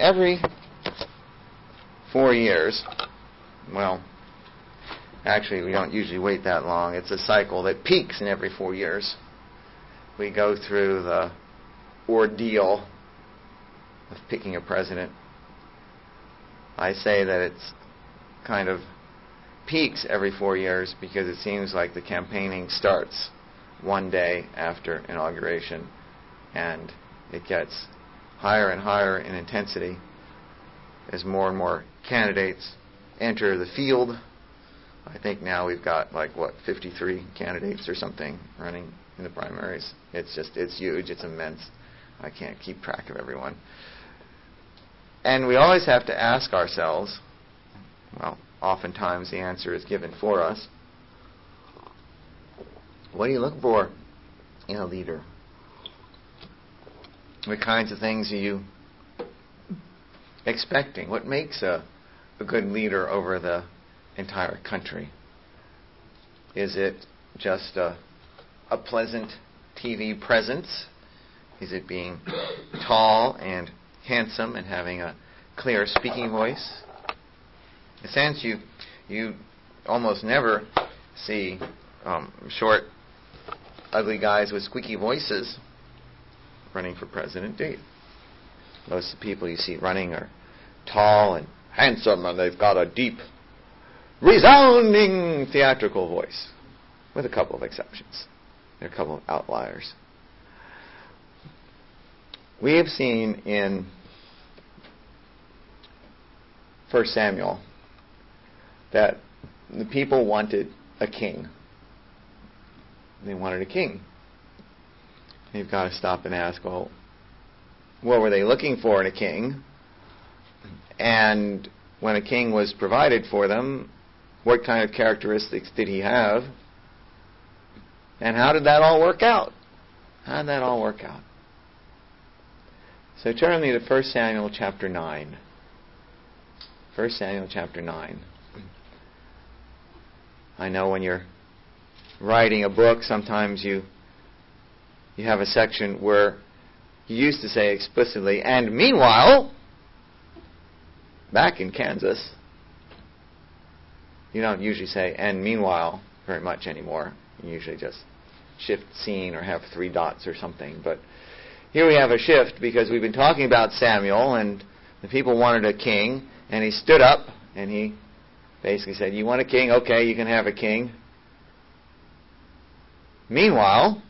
every 4 years, well, actually we don't usually wait that long. It's a cycle that peaks in every 4 years. We go through the ordeal of picking a president. I say that it's kind of peaks every 4 years because it seems like the campaigning starts one day after inauguration, and it gets higher and higher in intensity as more and more candidates enter the field. I think now we've got 53 candidates or something running in the primaries. It's huge, it's immense. I can't keep track of everyone. And we always have to ask ourselves, well, oftentimes the answer is given for us, what do you look for in a leader? What kinds of things are you expecting? What makes a good leader over the entire country? Is it just a pleasant TV presence? Is it being tall and handsome and having a clear speaking voice? In a sense, you almost never see short, ugly guys with squeaky voices running for president, do you? Most of the people you see running are tall and handsome, and they've got a deep, resounding theatrical voice, with a couple of exceptions. There are a couple of outliers. We have seen in 1 Samuel that the people wanted a king. They wanted a king. You've got to stop and ask, well, what were they looking for in a king? And when a king was provided for them, what kind of characteristics did he have? And how did that all work out? How did that all work out? So turn me to 1 Samuel chapter 9. 1 Samuel chapter 9. I know when you're writing a book, sometimes you have a section where you used to say explicitly, and meanwhile, back in Kansas, you don't usually say, and meanwhile, very much anymore. You usually just shift scene or have 3 dots or something. But here we have a shift because we've been talking about Samuel, and the people wanted a king, and he stood up and he basically said, you want a king? Okay, you can have a king. Meanwhile,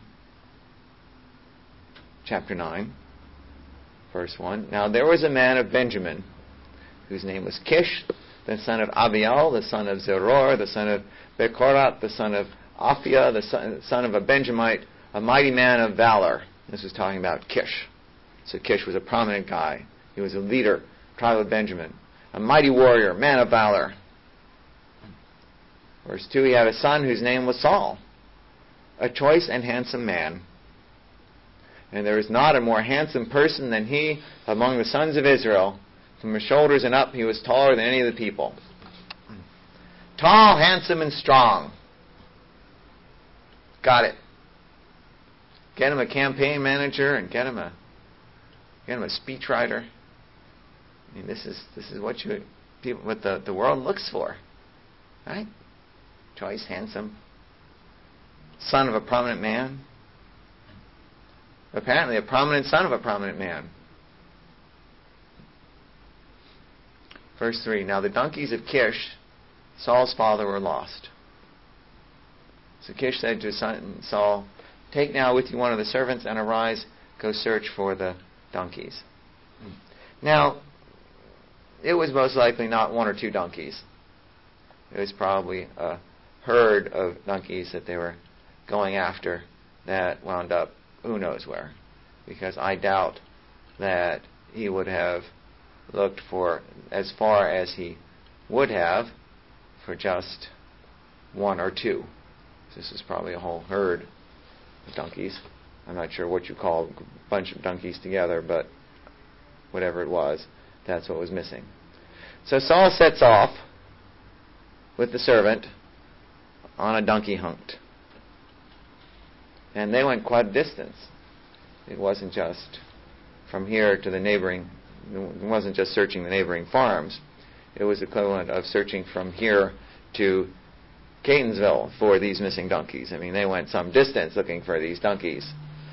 chapter 9, verse 1, now there was a man of Benjamin whose name was Kish, the son of Abiel, the son of Zeror, the son of Bechorat, the son of Aphiah, the son of a Benjamite, a mighty man of valor. This is talking about Kish. So Kish was a prominent guy. He was a leader, tribe of Benjamin, a mighty warrior, man of valor. Verse 2, he had a son whose name was Saul, a choice and handsome man. And there is not a more handsome person than he among the sons of Israel. From his shoulders and up, he was taller than any of the people. Tall, handsome, and strong. Got it. Get him a campaign manager and get him a speechwriter. I mean, this is what the world looks for, right? Choice, handsome, son of a prominent man. Apparently, a prominent son of a prominent man. Verse 3, now the donkeys of Kish, Saul's father, were lost. So Kish said to his son Saul, take now with you one of the servants and arise, go search for the donkeys. Now, it was most likely not 1 or 2 donkeys. It was probably a herd of donkeys that they were going after that wound up who knows where. Because I doubt that he would have looked for as far as he would have for just 1 or 2. This is probably a whole herd of donkeys. I'm not sure what you call a bunch of donkeys together, but whatever it was, that's what was missing. So Saul sets off with the servant on a donkey hunt. And they went quite a distance. It wasn't just from here to the neighboring It wasn't just searching the neighboring farms. It was equivalent of searching from here to Catonsville for these missing donkeys. I mean, they went some distance looking for these donkeys.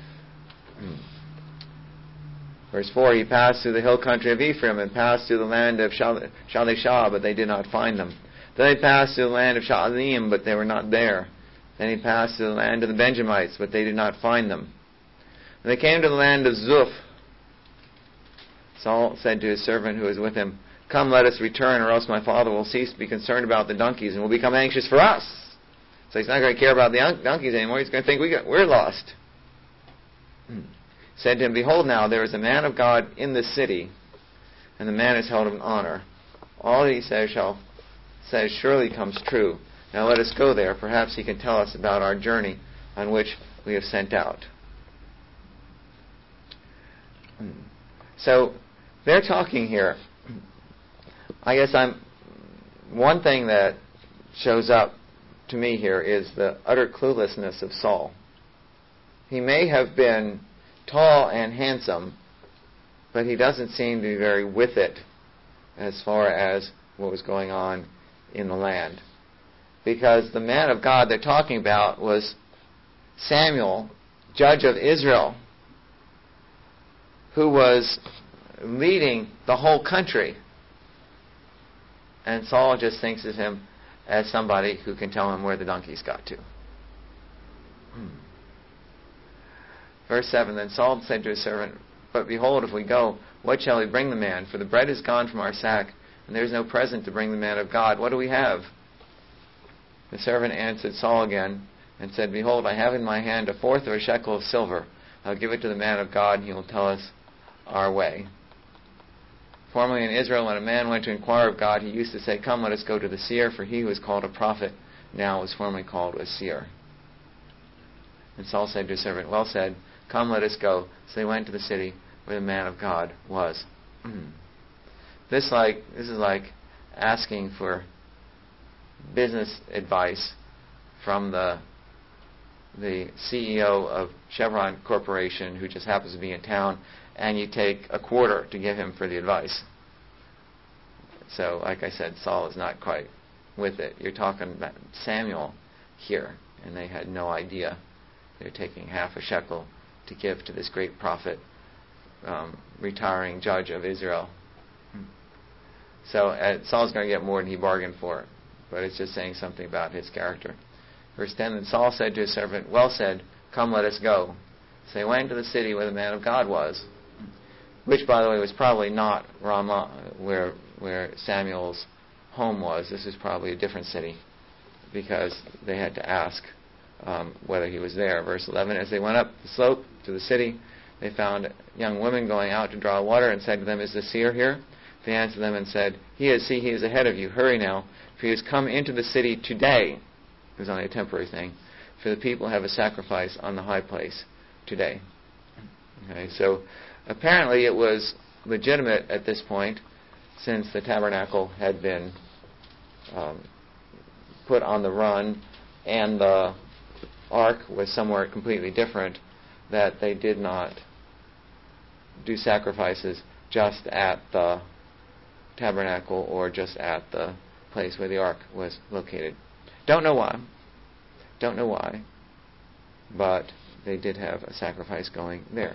Verse 4, he passed through the hill country of Ephraim and passed through the land of Shalishah, but they did not find them. Then he passed through the land of Sha'alim, but they were not there. Then he passed through the land of the Benjamites, but they did not find them. When they came to the land of Zuph, Saul said to his servant who was with him, "Come, let us return, or else my father will cease to be concerned about the donkeys and will become anxious for us." So he's not going to care about the donkeys anymore. He's going to think we're lost. Said to him, "Behold now, there is a man of God in this city, and the man is held in honor. All that he says surely comes true. Now let us go there. Perhaps he can tell us about our journey on which we have sent out." So they're talking here. I guess one thing that shows up to me here is the utter cluelessness of Saul. He may have been tall and handsome, but he doesn't seem to be very with it as far as what was going on in the land. Because the man of God they're talking about was Samuel, judge of Israel, who was leading the whole country. And Saul just thinks of him as somebody who can tell him where the donkeys got to. Verse 7, then Saul said to his servant, "But behold, if we go, what shall we bring the man? For the bread is gone from our sack, and there is no present to bring the man of God. What do we have?" The servant answered Saul again, and said, "Behold, I have in my hand 1/4 of a shekel of silver. I'll give it to the man of God, and he will tell us our way." Formerly in Israel, when a man went to inquire of God, he used to say, "Come, let us go to the seer," for he who is called a prophet now was formerly called a seer. And Saul said to his servant, "Well said, come, let us go." So they went to the city where the man of God was. This is like asking for business advice from the CEO of Chevron Corporation, who just happens to be in town, and you take a quarter to give him for the advice. So, like I said, Saul is not quite with it. You're talking about Samuel here, and they had no idea. They're taking 1/2 a shekel to give to this great prophet, retiring judge of Israel. So Saul's going to get more than he bargained for, but it's just saying something about his character. Verse 10, then Saul said to his servant, "Well said, come, let us go." So they went to the city where the man of God was, which, by the way, was probably not Ramah, where Samuel's home was. This is probably a different city, because they had to ask whether he was there. Verse 11, as they went up the slope to the city, they found young women going out to draw water, and said to them, "Is the seer here?" They answered them and said, he is ahead of you. Hurry now, for he has come into the city today." It was only a temporary thing. "For the people have a sacrifice on the high place today." Okay, so apparently it was legitimate at this point, since the tabernacle had been put on the run and the ark was somewhere completely different, that they did not do sacrifices just at the tabernacle or just at the place where the ark was located. Don't know why, but they did have a sacrifice going there.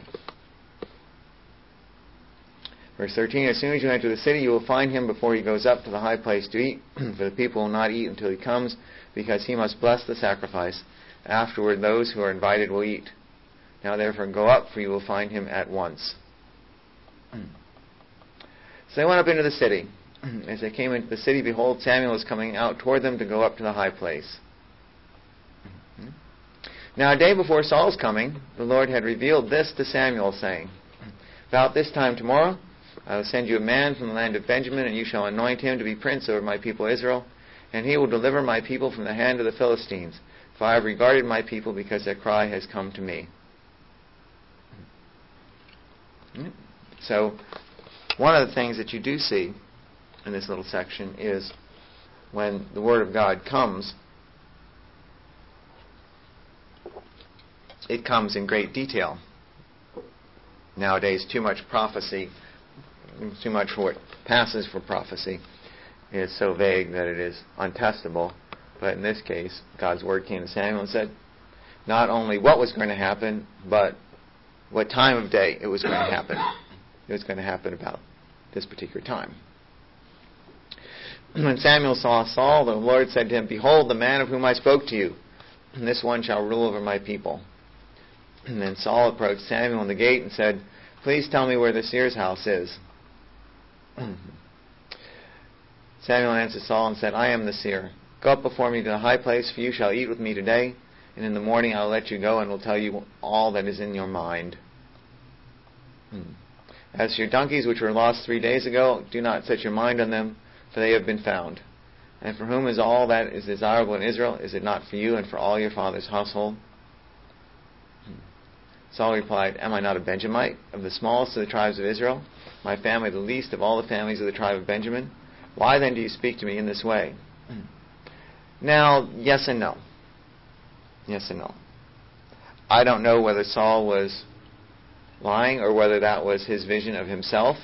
Verse 13, as soon as you enter the city, you will find him before he goes up to the high place to eat, for the people will not eat until he comes, because he must bless the sacrifice. Afterward, those who are invited will eat. Now therefore go up, for you will find him at once. So they went up into the city. As they came into the city, behold, Samuel was coming out toward them to go up to the high place. Now a day before Saul's coming, the Lord had revealed this to Samuel, saying, "About this time tomorrow, I will send you a man from the land of Benjamin, and you shall anoint him to be prince over my people Israel, and he will deliver my people from the hand of the Philistines. For I have regarded my people, because their cry has come to me." So, one of the things that you do see in this little section is when the Word of God comes, it comes in great detail. Nowadays, too much prophecy too much for what passes for prophecy is so vague that it is untestable. But in this case, God's word came to Samuel and said not only what was going to happen, but what time of day it was going to happen. It was going to happen about this particular time. When Samuel saw Saul, the Lord said to him, "Behold, the man of whom I spoke to you, and this one shall rule over my people." And then Saul approached Samuel in the gate and said, "Please tell me where the seer's house is." Samuel answered Saul and said, "I am the seer. Go up before me to the high place, for you shall eat with me today, and in the morning I will let you go and will tell you all that is in your mind. As for your donkeys which were lost 3 days ago, do not set your mind on them, for they have been found. And for whom is all that is desirable in Israel? Is it not for you and for all your father's household?" Saul replied, "Am I not a Benjamite, of the smallest of the tribes of Israel? My family the least of all the families of the tribe of Benjamin? Why then do you speak to me in this way?" Now, yes and no. Yes and no. I don't know whether Saul was lying or whether that was his vision of himself.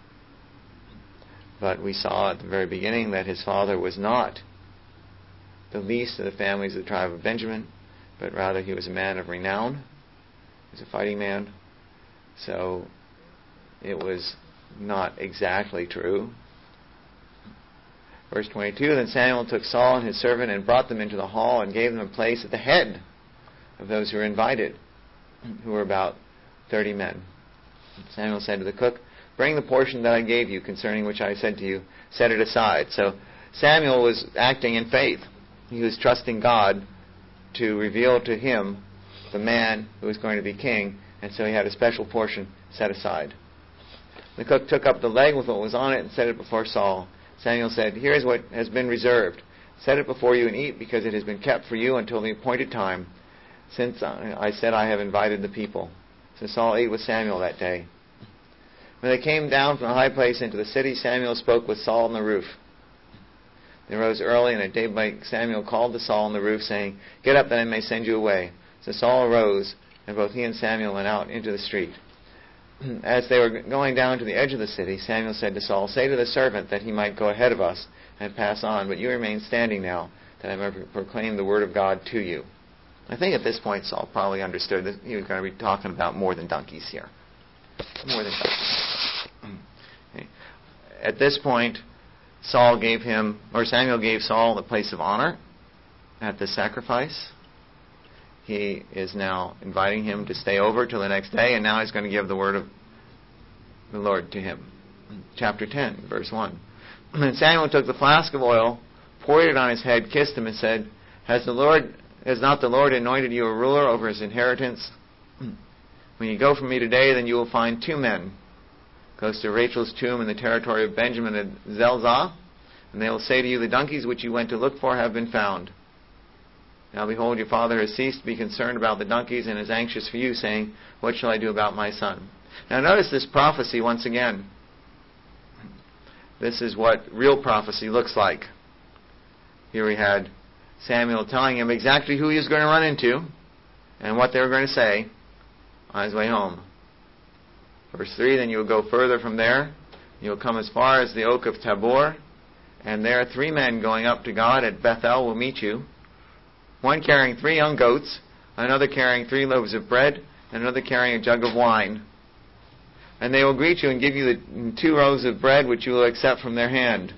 But we saw at the very beginning that his father was not the least of the families of the tribe of Benjamin, but rather he was a man of renown. He was a fighting man. So it was not exactly true. Verse 22, Then Samuel took Saul and his servant and brought them into the hall and gave them a place at the head of those who were invited, who were about 30 men. Samuel said to the cook, "Bring the portion that I gave you concerning which I said to you, set it aside." So Samuel was acting in faith. He was trusting God to reveal to him the man who was going to be king, and so he had a special portion set aside. The cook took up the leg with what was on it and set it before Saul. Samuel said, "Here is what has been reserved. Set it before you and eat, because it has been kept for you until the appointed time, since I said I have invited the people." So Saul ate with Samuel that day. When they came down from the high place into the city, Samuel spoke with Saul on the roof. They rose early, and at daybreak Samuel called to Saul on the roof, saying, "Get up, that I may send you away." So Saul arose, and both he and Samuel went out into the street. As they were going down to the edge of the city, Samuel said to Saul, "Say to the servant that he might go ahead of us and pass on, but you remain standing now, that I may proclaim the word of God to you." I think at this point Saul probably understood that he was going to be talking about more than donkeys here. More than donkeys. Okay. At this point, Samuel gave Saul the place of honor at the sacrifice. He is now inviting him to stay over till the next day, and now he's going to give the word of the Lord to him. Chapter 10, verse 1. And Samuel took the flask of oil, poured it on his head, kissed him, and said, Has not the Lord anointed you a ruler over his inheritance? When you go from me today, then you will find 2 men close to Rachel's tomb in the territory of Benjamin at Zelzah, and they will say to you, The donkeys which you went to look for have been found. Now behold, your father has ceased to be concerned about the donkeys and is anxious for you, saying, What shall I do about my son? Now notice this prophecy once again. This is what real prophecy looks like. Here we had Samuel telling him exactly who he was going to run into and what they were going to say on his way home. Verse 3, Then you will go further from there. You will come as far as the oak of Tabor, and there 3 men going up to God at Bethel will meet you. One carrying 3 young goats, another carrying 3 loaves of bread, and another carrying a jug of wine. And they will greet you and give you the 2 loaves of bread which you will accept from their hand.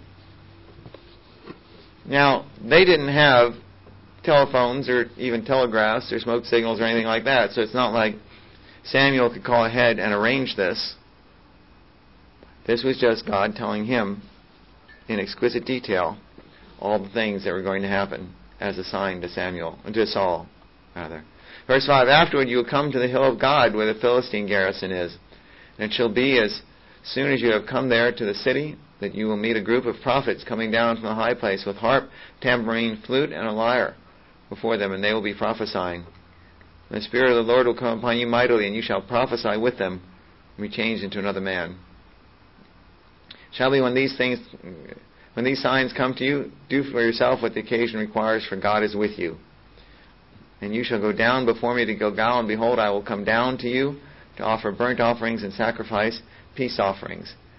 Now, they didn't have telephones or even telegraphs or smoke signals or anything like that, so it's not like Samuel could call ahead and arrange this. This was just God telling him in exquisite detail all the things that were going to happen as a sign to Saul. Verse 5, Afterward you will come to the hill of God, where the Philistine garrison is. And it shall be as soon as you have come there to the city, that you will meet a group of prophets coming down from the high place with harp, tambourine, flute, and a lyre before them, and they will be prophesying. And the Spirit of the Lord will come upon you mightily, and you shall prophesy with them, and be changed into another man. Shall be when these signs come to you, do for yourself what the occasion requires, for God is with you. And you shall go down before me to Gilgal, and behold, I will come down to you to offer burnt offerings and sacrifice peace offerings.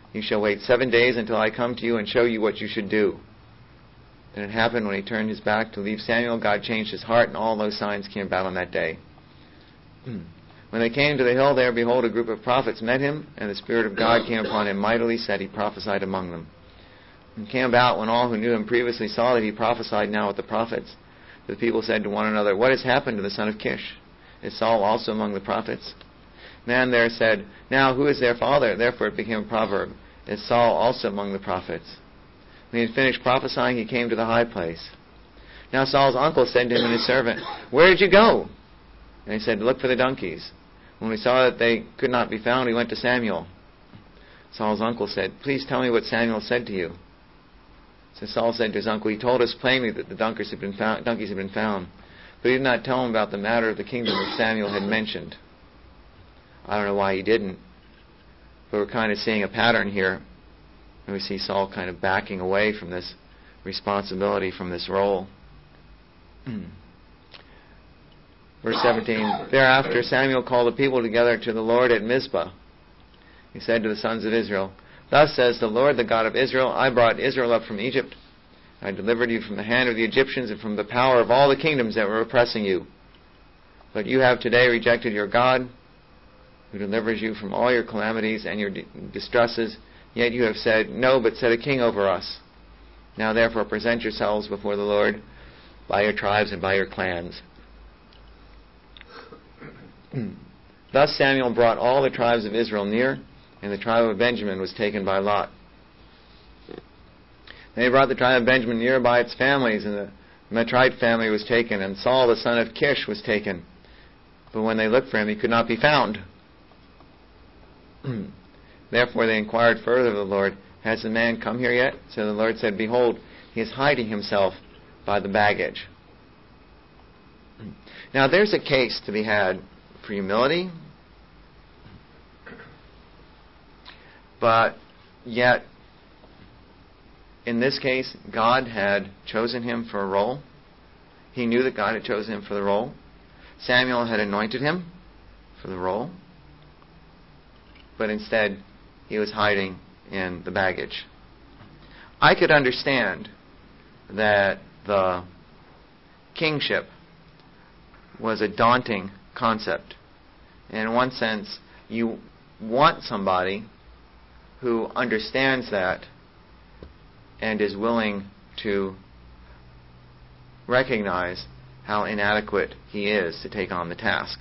You shall wait 7 days until I come to you and show you what you should do. And it happened when he turned his back to leave Samuel, God changed his heart, and all those signs came about on that day. When they came to the hill there, behold, a group of prophets met him, and the Spirit of God came upon him mightily, so that he prophesied among them. And it came about when all who knew him previously saw that he prophesied now with the prophets, the people said to one another, What has happened to the son of Kish? Is Saul also among the prophets? Man there said, Now who is their father? Therefore it became a proverb, Is Saul also among the prophets? When he had finished prophesying, he came to the high place. Now Saul's uncle said to him and his servant, Where did you go? And he said, Look for the donkeys. When we saw that they could not be found, we went to Samuel. Saul's uncle said, Please tell me what Samuel said to you. So Saul said to his uncle, He told us plainly that the donkeys had been found, but he did not tell him about the matter of the kingdom which Samuel had mentioned. I don't know why he didn't, but we're kind of seeing a pattern here. And we see Saul kind of backing away from this responsibility, from this role. Verse 17, Thereafter Samuel called the people together to the Lord at Mizpah. He said to the sons of Israel, Thus says the Lord, the God of Israel, I brought Israel up from Egypt. I delivered you from the hand of the Egyptians and from the power of all the kingdoms that were oppressing you. But you have today rejected your God, who delivers you from all your calamities and your distresses. Yet you have said, No, but set a king over us. Now therefore present yourselves before the Lord by your tribes and by your clans. Thus Samuel brought all the tribes of Israel near, and the tribe of Benjamin was taken by lot. They brought the tribe of Benjamin near by its families, and the Metrite family was taken, and Saul the son of Kish was taken. But when they looked for him, he could not be found. Therefore they inquired further of the Lord, Has the man come here yet? So the Lord said, Behold, he is hiding himself by the baggage. Now there's a case to be had for humility, but yet in this case God had chosen him for a role. He knew that God had chosen him for the role. Samuel had anointed him for the role, but instead he was hiding in the baggage. I could understand that the kingship was a daunting concept. And in one sense, you want somebody who understands that and is willing to recognize how inadequate he is to take on the task.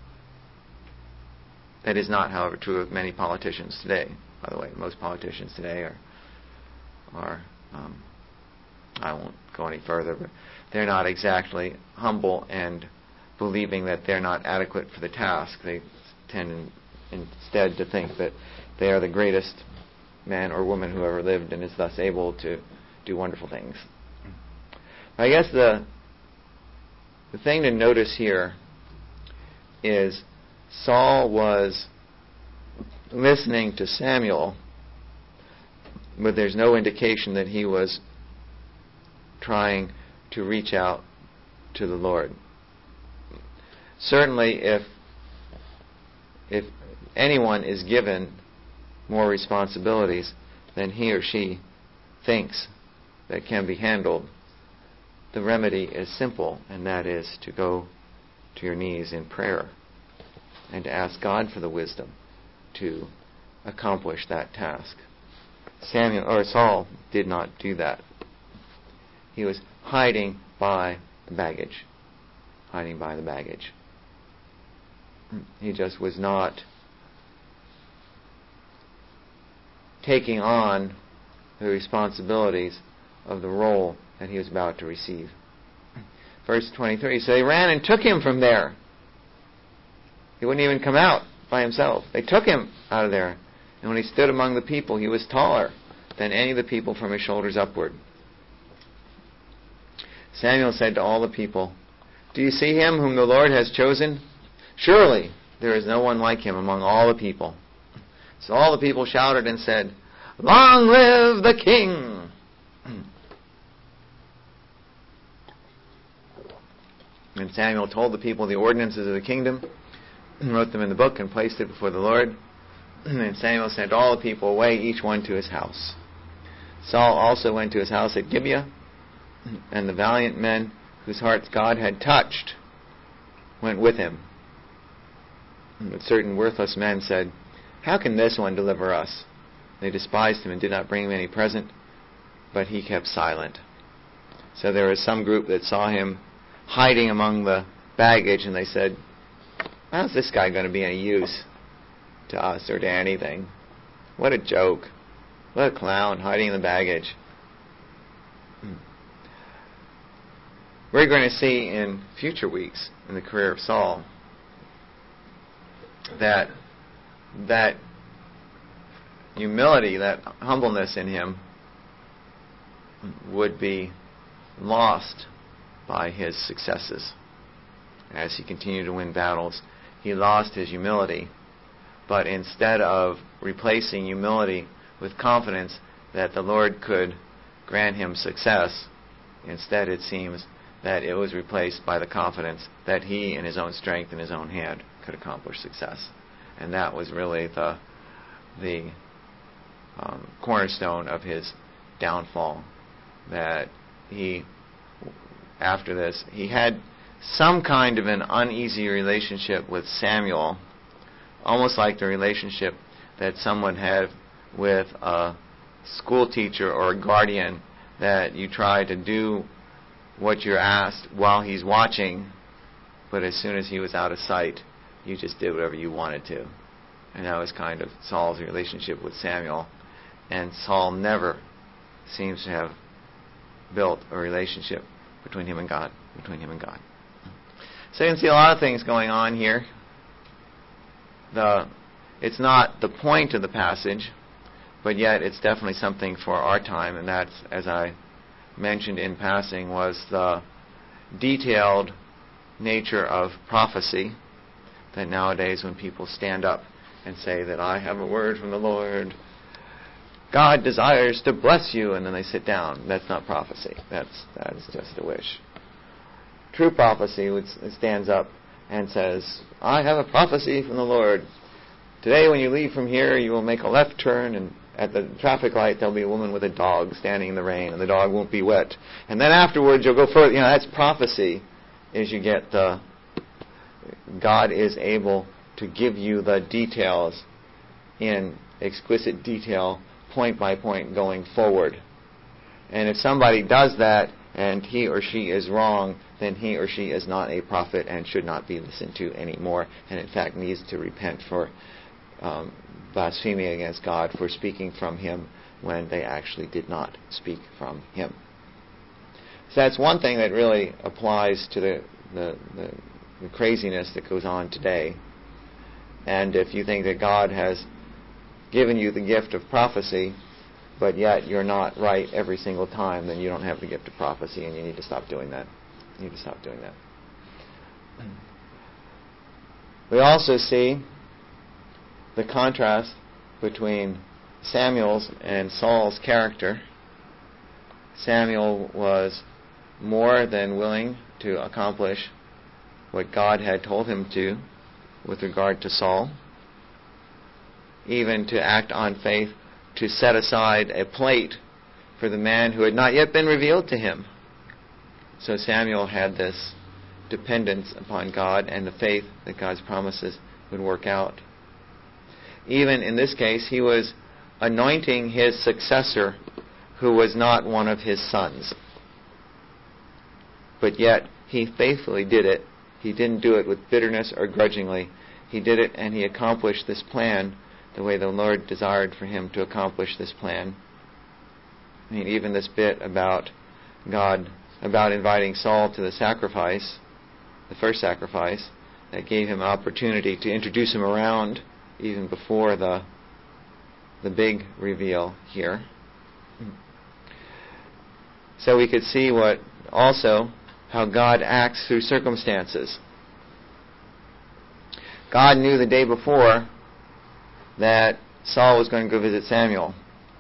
That is not, however, true of many politicians today. By the way, most politicians today are I won't go any further, but they're not exactly humble and believing that they're not adequate for the task. They tend instead to think that they are the greatest man or woman who ever lived and is thus able to do wonderful things. I guess the thing to notice here is Saul was listening to Samuel, but there's no indication that he was trying to reach out to the Lord. Certainly, if anyone is given more responsibilities than he or she thinks that can be handled, the remedy is simple, and that is to go to your knees in prayer and to ask God for the wisdom to accomplish that task. Saul did not do that. He was hiding by the baggage. Hiding by the baggage. He just was not taking on the responsibilities of the role that he was about to receive. Verse 23, so they ran and took him from there. He wouldn't even come out by himself. They took him out of there. And when he stood among the people, he was taller than any of the people from his shoulders upward. Samuel said to all the people, do you see him whom the Lord has chosen? Surely there is no one like him among all the people. So all the people shouted and said, long live the king! And Samuel told the people the ordinances of the kingdom, and wrote them in the book and placed it before the Lord. And Samuel sent all the people away, each one to his house. Saul also went to his house at Gibeah, and the valiant men whose hearts God had touched went with him. But certain worthless men said, "How can this one deliver us?" They despised him and did not bring him any present, but he kept silent. So there was some group that saw him hiding among the baggage, and they said, "How's this guy going to be any use to us or to anything? What a joke. What a clown hiding in the baggage." We're going to see in future weeks in the career of Saul that humility, that humbleness in him would be lost by his successes. As he continued to win battles, he lost his humility. But instead of replacing humility with confidence that the Lord could grant him success, instead it seems that it was replaced by the confidence that he, in his own strength, in his own hand, could accomplish success. And that was really the cornerstone of his downfall. That he, after this, he had some kind of an uneasy relationship with Samuel, almost like the relationship that someone had with a school teacher or a guardian, that you try to do what you're asked while he's watching, but as soon as he was out of sight, you just did whatever you wanted to. And that was kind of Saul's relationship with Samuel. And Saul never seems to have built a relationship between him and God. So you can see a lot of things going on here. It's not the point of the passage, but yet it's definitely something for our time, and that's, as I mentioned in passing, was the detailed nature of prophecy, that nowadays when people stand up and say that I have a word from the Lord, God desires to bless you, and then they sit down. That's not prophecy. That is just a wish. True prophecy stands up and says, I have a prophecy from the Lord. Today when you leave from here, you will make a left turn, and at the traffic light there'll be a woman with a dog standing in the rain, and the dog won't be wet. And then afterwards you'll go further. That's prophecy, is you get God is able to give you the details in exquisite detail, point by point, going forward. And if somebody does that and he or she is wrong, then he or she is not a prophet and should not be listened to anymore, and in fact needs to repent for blaspheming against God, for speaking from Him when they actually did not speak from Him. So that's one thing that really applies to the craziness that goes on today. And if you think that God has given you the gift of prophecy, but yet you're not right every single time, then you don't have the gift of prophecy, and you need to stop doing that. We also see the contrast between Samuel's and Saul's character. Samuel was more than willing to accomplish what God had told him to with regard to Saul, even to act on faith, to set aside a plate for the man who had not yet been revealed to him. So Samuel had this dependence upon God and the faith that God's promises would work out. Even in this case, he was anointing his successor who was not one of his sons. But yet, he faithfully did it. He didn't do it with bitterness or grudgingly. He did it, and he accomplished this plan the way the Lord desired for him to accomplish this plan. I mean, even this bit about inviting Saul to the sacrifice, the first sacrifice, that gave him an opportunity to introduce him around even before the big reveal here. So we could see how God acts through circumstances. God knew the day before that Saul was going to go visit Samuel.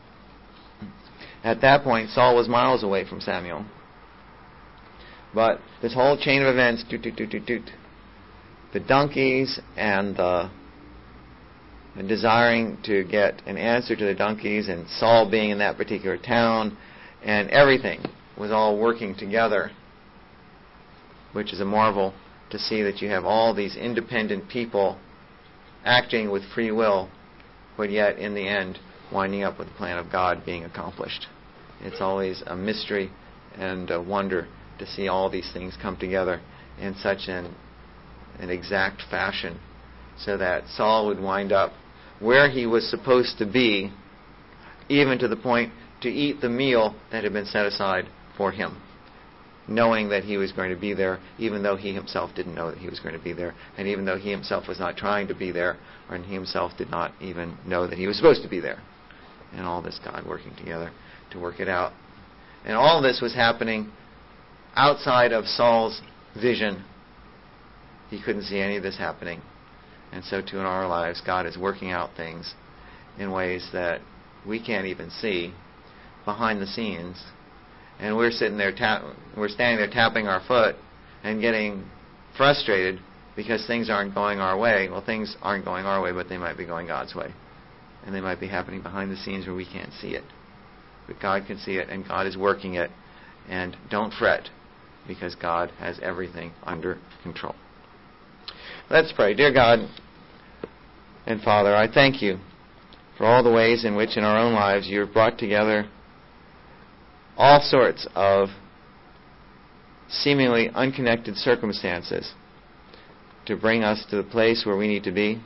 At that point, Saul was miles away from Samuel. But this whole chain of events, the donkeys and the and desiring to get an answer to the donkeys, and Saul being in that particular town, and everything was all working together, which is a marvel to see that you have all these independent people acting with free will, but yet in the end winding up with the plan of God being accomplished. It's always a mystery and a wonder to see all these things come together in such an exact fashion, so that Saul would wind up where he was supposed to be, even to the point to eat the meal that had been set aside for him, knowing that he was going to be there, even though he himself didn't know that he was going to be there, and even though he himself was not trying to be there, or he himself did not even know that he was supposed to be there. And all this God working together to work it out. And all this was happening outside of Saul's vision. He couldn't see any of this happening. And so too in our lives, God is working out things in ways that we can't even see behind the scenes. And we're sitting there, we're standing there tapping our foot and getting frustrated because things aren't going our way. Well, things aren't going our way, but they might be going God's way. And they might be happening behind the scenes where we can't see it. But God can see it, and God is working it. And don't fret, because God has everything under control. Let's pray. Dear God and Father, I thank you for all the ways in which in our own lives you have brought together all sorts of seemingly unconnected circumstances to bring us to the place where we need to be,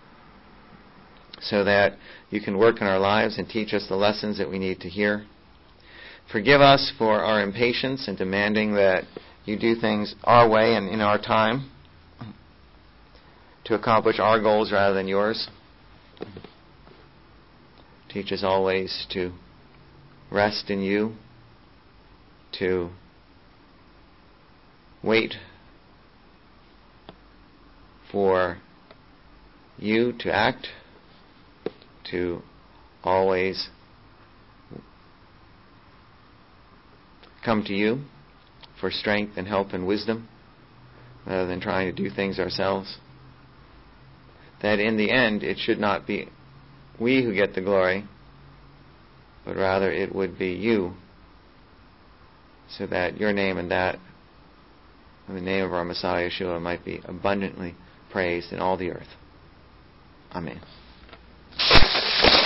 so that you can work in our lives and teach us the lessons that we need to hear. Forgive us for our impatience and demanding that you do things our way and in our time to accomplish our goals rather than yours. Teach us always to rest in you, to wait for you to act, to always come to you for strength and help and wisdom rather than trying to do things ourselves. That in the end it should not be we who get the glory, but rather it would be you, so that your name and that and the name of our Messiah Yeshua might be abundantly praised in all the earth. Amen.